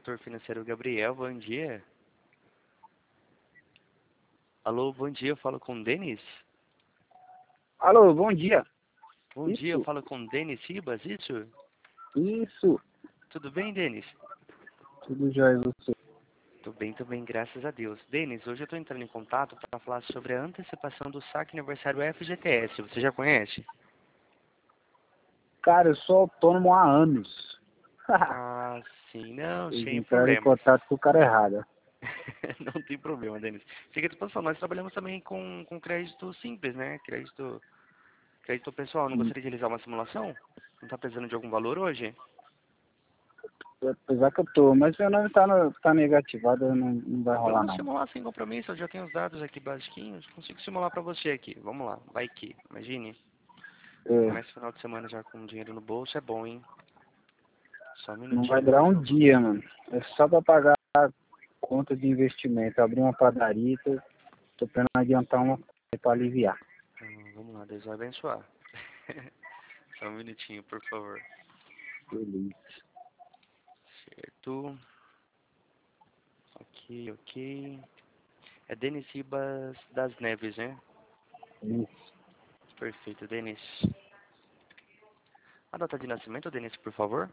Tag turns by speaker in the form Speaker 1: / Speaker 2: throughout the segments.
Speaker 1: consultor financeiro Gabriel, bom dia. Alô, bom dia, eu falo com o Denis?
Speaker 2: Alô, bom dia.
Speaker 1: Bom dia, eu falo com o Denis Ribas, isso?
Speaker 2: Isso.
Speaker 1: Tudo bem, Denis?
Speaker 2: Tudo jóia, você?
Speaker 1: Tô bem, graças a Deus. Denis, hoje eu tô entrando em contato para falar sobre a antecipação do saque aniversário FGTS, você já conhece?
Speaker 2: Cara, eu sou autônomo há anos.
Speaker 1: Ah, sim, não,
Speaker 2: Vocês
Speaker 1: sem
Speaker 2: entraram em
Speaker 1: problemas.
Speaker 2: contato com o cara errado.
Speaker 1: Não tem problema, Denis. Fica à disposição, nós trabalhamos também com crédito simples, né? Crédito pessoal. Não gostaria de realizar uma simulação? Não tá precisando de algum valor hoje?
Speaker 2: Apesar que eu tô, mas meu nome tá negativado, não vai rolar
Speaker 1: Vamos
Speaker 2: não.
Speaker 1: simular sem compromisso, eu já tenho os dados aqui basiquinhos. Consigo simular para você aqui. Vamos lá, vai que. Imagine.
Speaker 2: É,
Speaker 1: Começa o final de semana já com dinheiro no bolso, é bom, hein? Só um
Speaker 2: não vai
Speaker 1: minutinho,
Speaker 2: durar
Speaker 1: por
Speaker 2: um
Speaker 1: favor.
Speaker 2: dia, mano. É só pra pagar a conta de investimento. Abrir uma padaria, tô tentando adiantar uma coisa pra aliviar.
Speaker 1: Vamos lá, Deus vai abençoar. Só um minutinho, por favor.
Speaker 2: Beleza.
Speaker 1: Certo. Ok, ok. É Denis Ribas das Neves, né?
Speaker 2: Isso.
Speaker 1: Perfeito, Denis. A data de nascimento, Denis, por favor?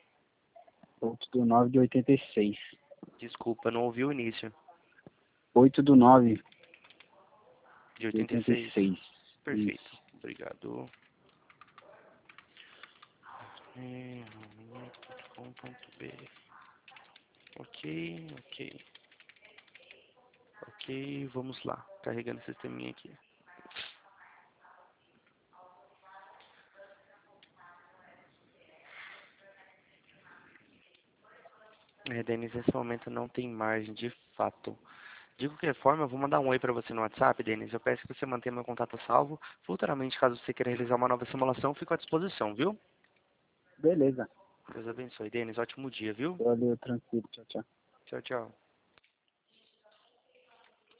Speaker 2: 8/9 de 86.
Speaker 1: Desculpa, não ouvi o início.
Speaker 2: 8/9
Speaker 1: De
Speaker 2: de
Speaker 1: 86.
Speaker 2: 86.
Speaker 1: Perfeito.
Speaker 2: Isso.
Speaker 1: Obrigado. .com.br. Ok, ok. Ok, vamos lá. Carregando o sisteminha aqui. Denis, nesse momento não tem margem, de fato. De qualquer forma, eu vou mandar um oi para você no WhatsApp, Denis. Eu peço que você mantenha meu contato salvo. Futuramente, caso você queira realizar uma nova simulação, fico à disposição, viu?
Speaker 2: Beleza.
Speaker 1: Deus abençoe, Denis. Ótimo dia, viu?
Speaker 2: Valeu, tranquilo. Tchau, tchau.
Speaker 1: Tchau, tchau.